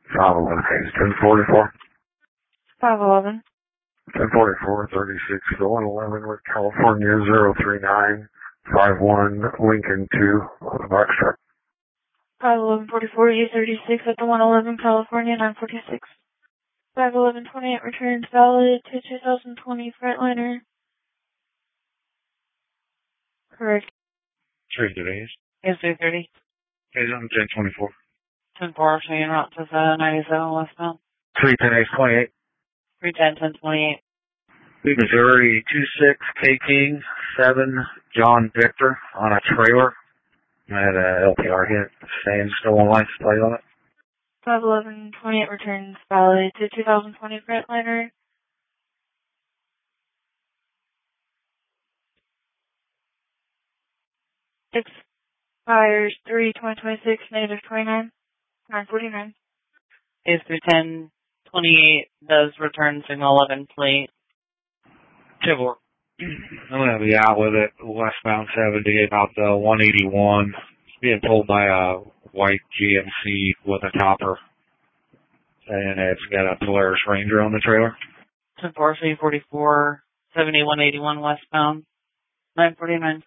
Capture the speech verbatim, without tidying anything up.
five eleven, case ten forty-four. five eleven. ten forty-four, thirty-six, to one eleven with California zero three nine five one, Lincoln two on the box truck. five eleven forty-four, U thirty-six at the one eleven, California nine forty-six. five eleven twenty-eight returns valid to two thousand twenty Freightliner. Correct. Three today's. Is three thirty. Case on ten twenty-four. ten four, so you're not to the ninety-seven westbound. Three today's, twenty-eight. three ten, ten twenty-eight. Missouri two six, K King seven, John Victor on a trailer. I had a L P R hit, saying stolen license plate on it. five eleven twenty-eight returns valid to two thousand twenty Freightliner. Expires three twenty twenty-six, negative twenty-nine, nine forty-nine. Is through ten twenty-eight, does return signal eleven plate. Tibor. I'm going to be out with it, westbound seventy, about the one eighty-one. It's being pulled by a white G M C with a topper. And it's got a Polaris Ranger on the trailer. ten four, C forty-four, seventy-one eighty-one westbound, nine forty-nine.